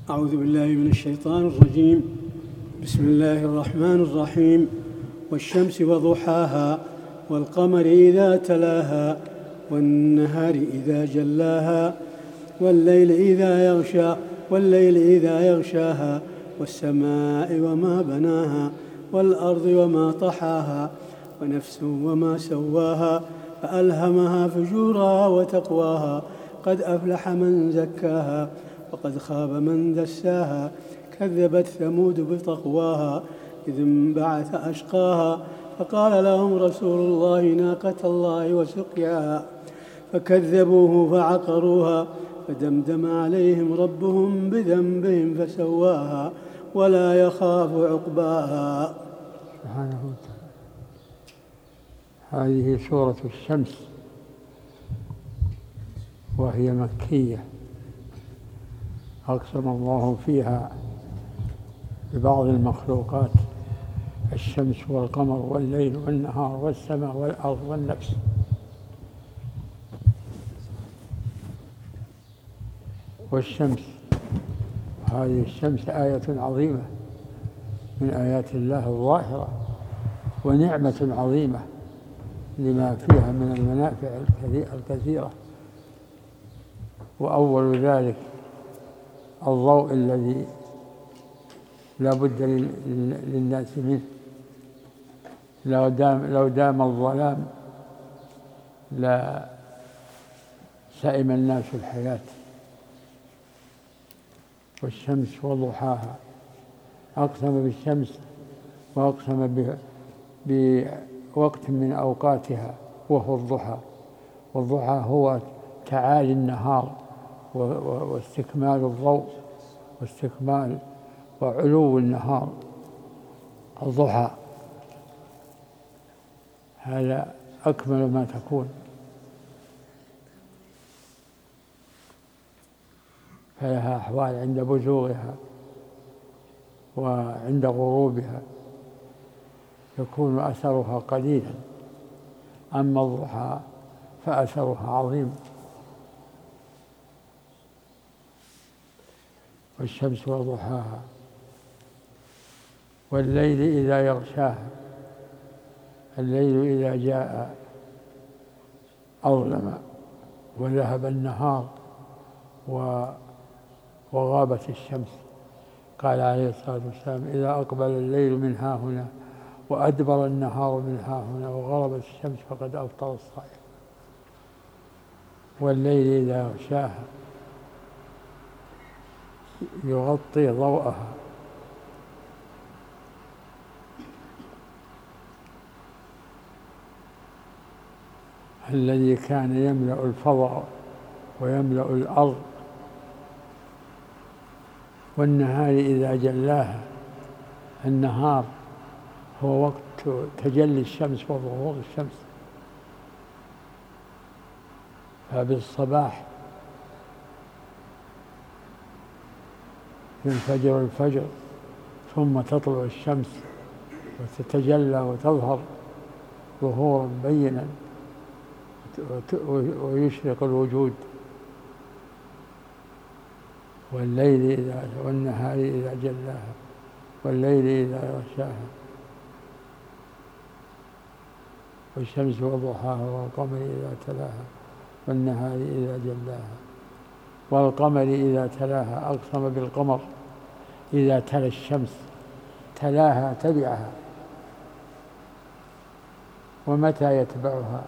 أعوذ بالله من الشيطان الرجيم. بسم الله الرحمن الرحيم. والشمس وضحاها والقمر إذا تلاها والنهار إذا جلاها والليل إذا يغشاها والسماء وما بناها والأرض وما طحاها ونفس وما سواها فألهمها فجورها وتقواها قد أفلح من زكاها وقد خاب من دساها كذبت ثمود بطغواها إذ انبعث أشقاها فقال لهم رسول الله ناقة الله وسقياها فكذبوه فعقروها فدمدم عليهم ربهم بذنبهم فسواها ولا يخاف عقباها. سبحانه وتعالى. هذه سورة الشمس وهي مكية، أقسم الله فيها ببعض المخلوقات: الشمس والقمر والليل والنهار والسماء والأرض والنفس. والشمس، هذه الشمس آية عظيمة من آيات الله الظاهرة ونعمة عظيمة لما فيها من المنافع الكثيرة، وأول ذلك الضوء الذي لا بد للناس منه. لو دام الظلام لا سئم الناس الحياة. والشمس وضحاها، أقسم بالشمس وأقسم بوقت من أوقاتها وهو الضحى. والضحى هو تعالي النهار واستكمال الضوء واستكمال وعلو النهار. الضحى هذا أكمل ما تكون، فلها أحوال عند بزوغها وعند غروبها يكون أثرها قليلا، أما الضحى فأثرها عظيم. والشمس وضحاها والليل إذا يغشاها. الليل إذا جاء أظلم وذهب النهار وغابت الشمس. قال عليه الصلاة والسلام: إذا أقبل الليل من ها هنا وأدبر النهار من ها هنا وغربت الشمس فقد أفطر الصائم. والليل إذا يغشاها يغطي ضوءها الذي كان يملأ الفضاء ويملأ الأرض. والنهار إذا جلاها. النهار هو وقت تجلي الشمس وظهور الشمس، فبالصباح ينفجر الفجر ثم تطلع الشمس وتتجلى وتظهر ظهورا بينا ويشرق الوجود. والنهار إذا جلاها والليل إذا يغشاها والشمس وضحاها والقمر إذا تلاها والنهار إذا جلاها والقمر إذا تلاها. أقسم بالقمر إذا تلا الشمس، تلاها تبعها. ومتى يتبعها؟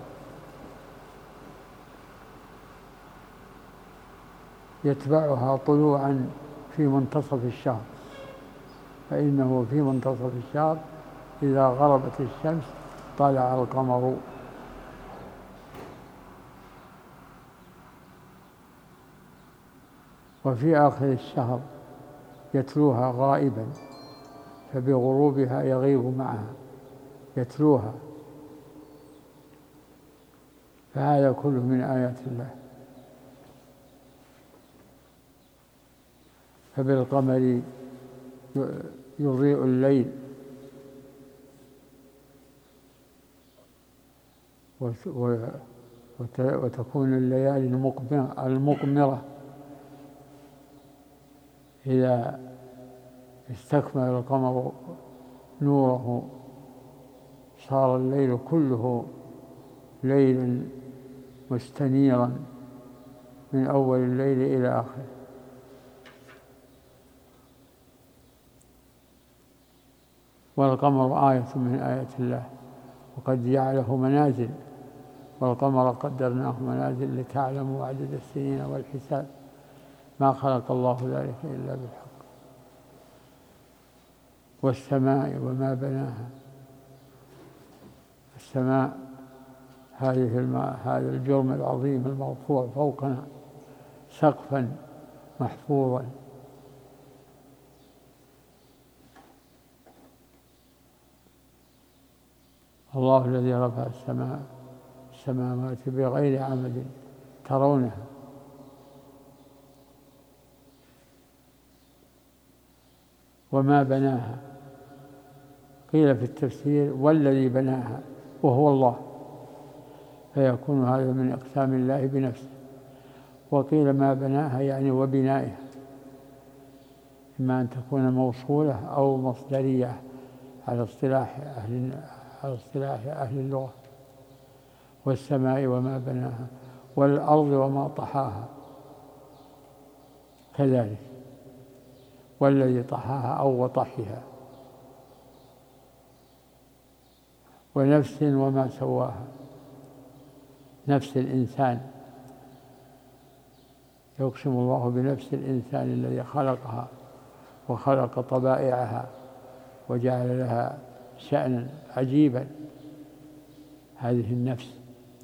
يتبعها طلوعا في منتصف الشهر، فإنه في منتصف الشهر إذا غربت الشمس طلع القمر. وفي آخر الشهر يتلوها غائبا، فبغروبها يغيب معها يتلوها. فهذا كله من آيات الله. فبالقمر يضيء الليل وتكون الليالي المقمرة إذا استكمل القمر نوره صار الليل كله ليل مستنيرا من أول الليل إلى آخره. والقمر آية من آيات الله، وقد جعله منازل، والقمر قدرناه منازل لتعلموا عدد السنين والحساب، ما خلق الله ذلك إلا بالحق. والسماء وما بناها، السماء هذا الجرم العظيم المرفوع فوقنا سقفا محفوظا، الله الذي رفع السماوات بغير عمد ترونها. وما بناها، قيل في التفسير والذي بناها وهو الله، فيكون هذا من إقسام الله بنفسه. وقيل ما بناها يعني وبنائها، إما أن تكون موصولة أو مصدرية على اصطلاح أهل اللغة. والسماء وما بناها والأرض وما طحاها كذلك، والذي طحاها أو وطحها. ونفس وما سواها، نفس الإنسان، يقسم الله بنفس الإنسان الذي خلقها وخلق طبائعها وجعل لها شأنا عجيبا، هذه النفس.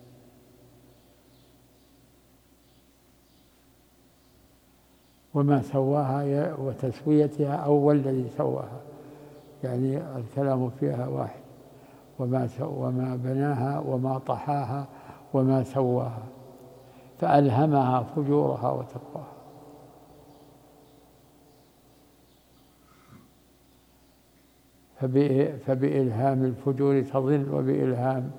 وما سواها وتسويتها أو والذي سواها، يعني الكلام فيها واحد. وما بناها وما طحاها وما سواها فألهمها فجورها وتقواها. فبإلهام الفجور تضل، وبإلهام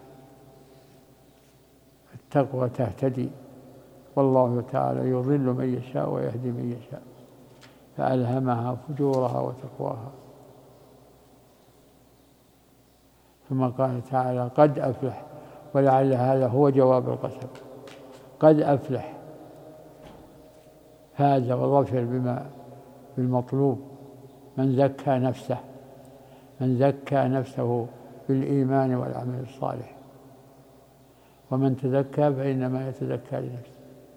التقوى تهتدي، والله تعالى يضل من يشاء ويهدي من يشاء، فألهمها فجورها وتقواها. ثم قال تعالى قد أفلح، ولعل هذا هو جواب القسم. قد أفلح، فاز وظفر بالمطلوب من زكى نفسه بالإيمان والعمل الصالح، ومن تزكى فإنما يتزكى لنفسه.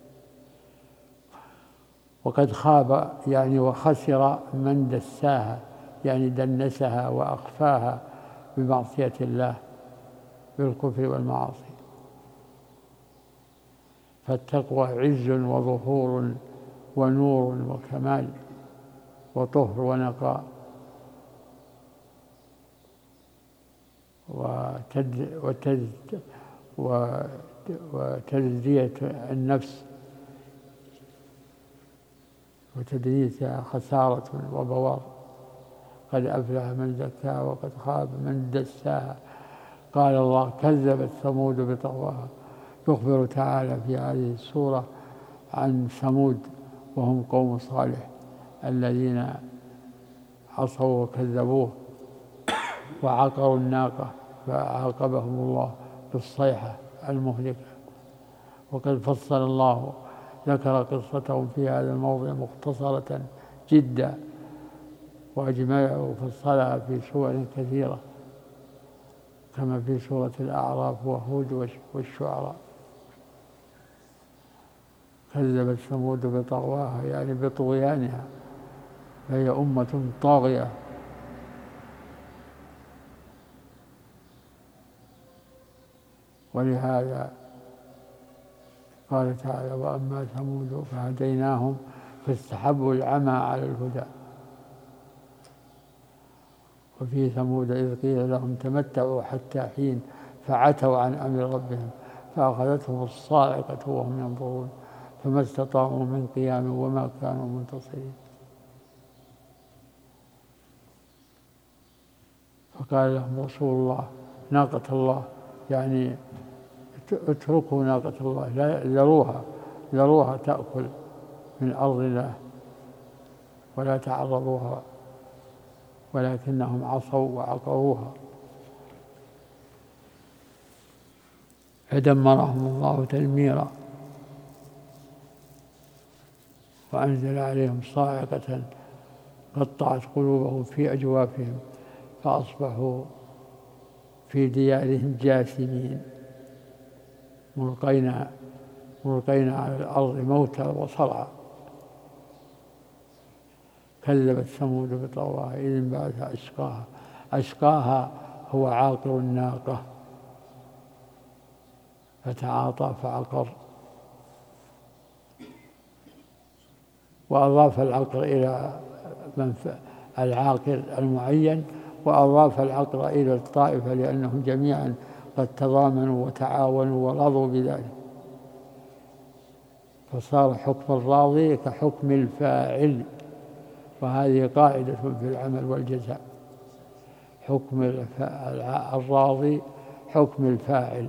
وقد خاب يعني وخسر من دساها، يعني دنسها وأخفاها بمعصية الله بالكفر والمعاصي. فالتقوى عز وظهور ونور وكمال وطهر ونقاء وتزكية النفس، وتدريسها خسارة وبوار. قد أفلح من زكاها وقد خاب من دساها. قال الله كذبت ثمود بطغواها، يخبر تعالى في هذه السورة عن ثمود وهم قوم صالح الذين عصوا وكذبوه وعقروا الناقة، فعاقبهم الله بالصيحة المهلكة. وقد فصل الله ذكر قصتهم في هذا الموضع مختصرة جدا، وأجملها وفصلها في سور كثيرة كما في سورة الأعراف وهود والشعراء. كذبت ثمود بطغواها يعني بطغيانها، فهي أمة طاغية. ولهذا قال تعالى وأما ثمود فهديناهم فاستحبوا العمى على الهدى. وفي ثمود إذ قيل لهم تمتعوا حتى حين فعتوا عن أمر ربهم فأخذتهم الصاعقة وهم ينظرون فما استطاعوا من قيام وما كانوا منتصرين. فقال لهم رسول الله ناقة الله، يعني اتركوا ناقة الله، ذروها تأكل من أرض الله ولا تعرضوها ولكنهم عصوا وعقروها فدمرهم الله تدميرا وأنزل عليهم صاعقة قطعت قلوبهم في أجوافهم فأصبحوا في ديارهم جاثمين ملقين على الأرض موتى وصرعى. كذبت ثمود بطغواها إذ انبعث أشقاها. أشقاها هو عاقر الناقة فتعاطى فعقر، وأضاف العقر إلى العاقر المعين، وأضاف العقر إلى الطائفة لأنهم جميعا قد تضامنوا وتعاونوا ورضوا بذلك، فصار حكم الراضي كحكم الفاعل، وهذه قاعدة في العمل والجزاء، حكم الراضي حكم الفاعل.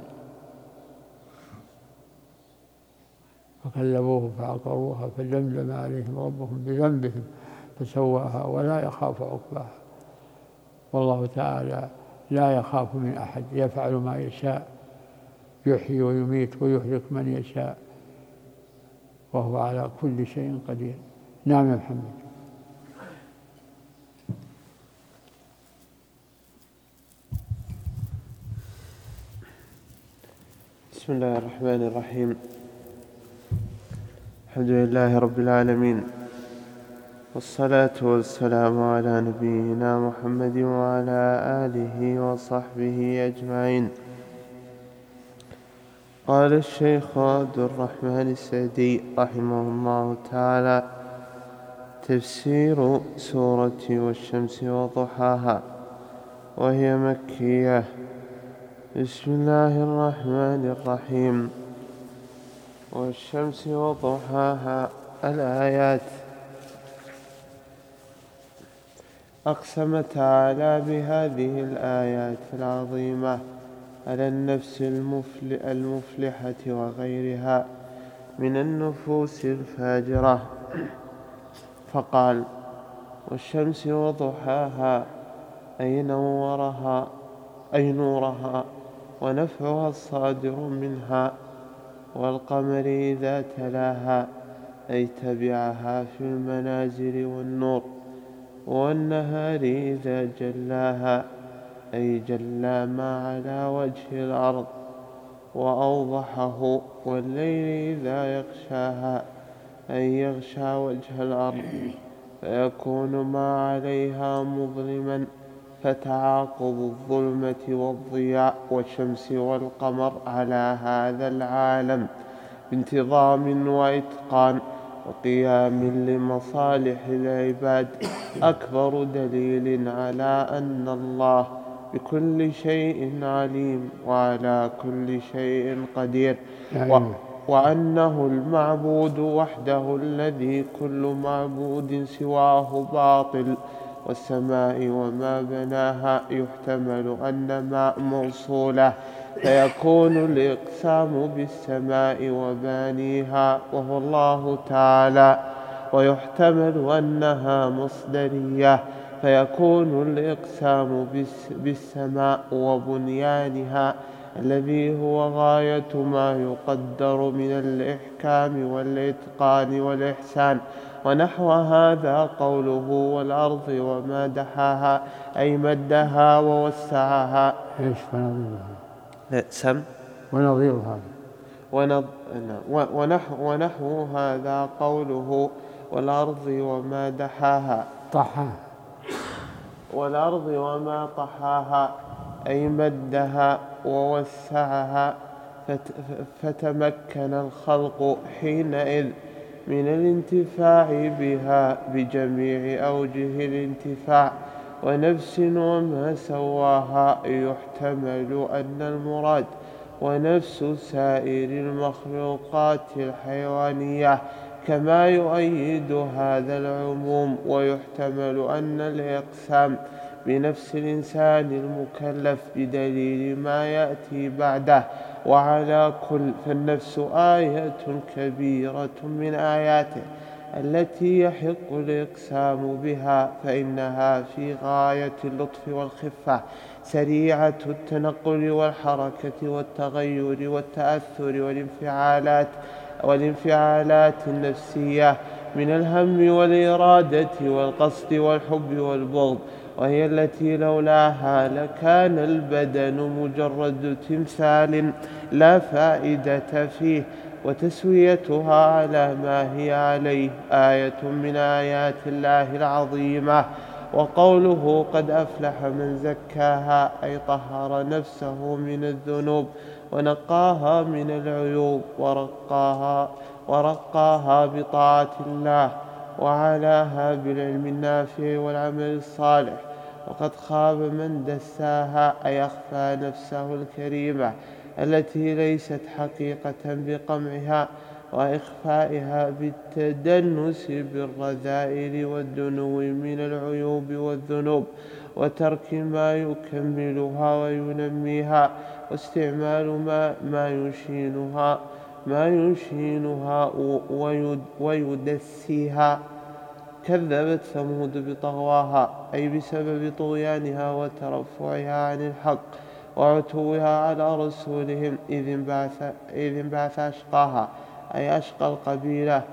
فكذبوه فعقروها فدمدم عليهم ربهم بذنبهم فسواها ولا يخاف عقباها. والله تعالى لا يخاف من أحد، يفعل ما يشاء، يحيي ويميت ويهلك من يشاء، وهو على كل شيء قدير. نعم يا محمد. بسم الله الرحمن الرحيم. الحمد لله رب العالمين، والصلاة والسلام على نبينا محمد وعلى آله وصحبه أجمعين. قال الشيخ عبد الرحمن السعدي رحمه الله تعالى: تفسير سورة والشمس وضحاها، وهي مكية. بسم الله الرحمن الرحيم. والشمس وضحاها. الآيات. أقسم تعالى بهذه الآيات العظيمة على النفس المفلحة وغيرها من النفوس الفاجرة، فقال: والشمس وضحاها، أي نورها ونفعها الصادر منها، والقمر إذا تلاها، أي تبعها في المنازل والنور، والنهار إذا جلاها، أي جلى ما على وجه الأرض وأوضحه، والليل إذا يغشاها، أي يغشى وجه الأرض فيكون ما عليها مظلما، فتعاقب الظلمة والضياء والشمس والقمر على هذا العالم بانتظام وإتقان وقيام لمصالح العباد أكبر دليل على أن الله بكل شيء عليم وعلى كل شيء قدير، وأنه المعبود وحده الذي كل معبود سواه باطل. والسماء وما بناها، يحتمل أن ماء موصولة فيكون الإقسام بالسماء وبانيها وهو الله تعالى، ويحتمل أنها مصدرية فيكون الإقسام بالسماء وبنيانها الذي هو غاية ما يقدر من الإحكام والإتقان والإحسان. ونحو هذا قوله: والأرض وما دحاها، أي مدها ووسعها. إيش سم ونظير هذا ونحو هذا قوله: والأرض وما دحاها، والأرض وما طحاها، أي مدها ووسعها، فتمكن الخلق حينئذ من الانتفاع بها بجميع أوجه الانتفاع. ونفس وما سواها، يحتمل أن المراد ونفس سائر المخلوقات الحيوانية، كما يؤيد هذا العموم. ويحتمل أن الإقسام بنفس الإنسان المكلف بدليل ما يأتي بعده. وعلى كل، فالنفس آية كبيرة من آياته، التي يحق الإقسام بها، فإنها في غاية اللطف والخفة، سريعة التنقل والحركة والتغير والتأثر والانفعالات النفسية من الهم والإرادة والقصد والحب والبغض، وهي التي لولاها لكان البدن مجرد تمثال لا فائدة فيه، وتسويتها على ما هي عليه آية من آيات الله العظيمة. وقوله قد أفلح من زكاها أي طهر نفسه من الذنوب ونقاها من العيوب ورقاها بطاعة الله وعلاها بالعلم النافع والعمل الصالح. وقد خاب من دساها أي أخفى نفسه الكريمة التي ليست حقيقة بقمعها وإخفائها بالتدنس بالرذائل والدنو من العيوب والذنوب، وترك ما يكملها وينميها، واستعمال ما يشينها ويدسيها. كذبت ثمود بطغواها أي بسبب طغيانها وترفعها عن الحق وعتوها على رسولهم إذ انبعث أشقاها أي أشقى القبيلة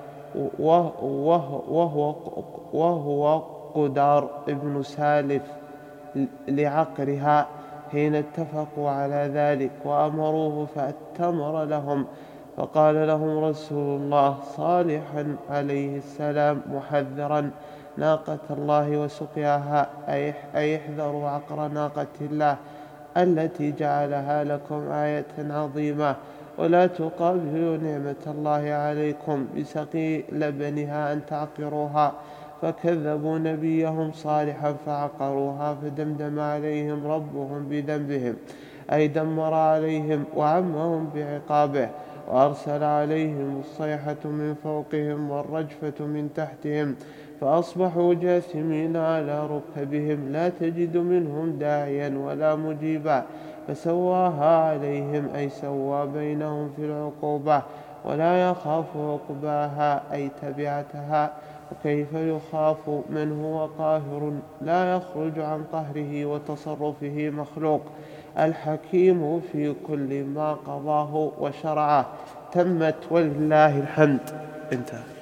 وهو قدار ابن سالف لعقرها حين اتفقوا على ذلك وأمروه فأتمر لهم، فقال لهم رسول الله صالحا عليه السلام محذرا ناقة الله وسقياها أي احذروا عقر ناقة الله التي جعلها لكم آية عظيمة، ولا تقابلوا نعمة الله عليكم بسقي لبنها أن تعقروها. فكذبوا نبيهم صالحا فعقروها فدمدم عليهم ربهم بذنبهم أي دمر عليهم وعمهم بعقابه، وأرسل عليهم الصيحة من فوقهم والرجفة من تحتهم فأصبحوا جاثمين على ركبهم لا تجد منهم داعيا ولا مجيبا، فسواها عليهم أي سوى بينهم في العقوبة ولا يخاف عقباها أي تبعتها. وكيف يخاف من هو قاهر لا يخرج عن قهره وتصرفه مخلوق، الحكيم في كل ما قضاه وشرعه. تمت ولله الحمد. انتهى.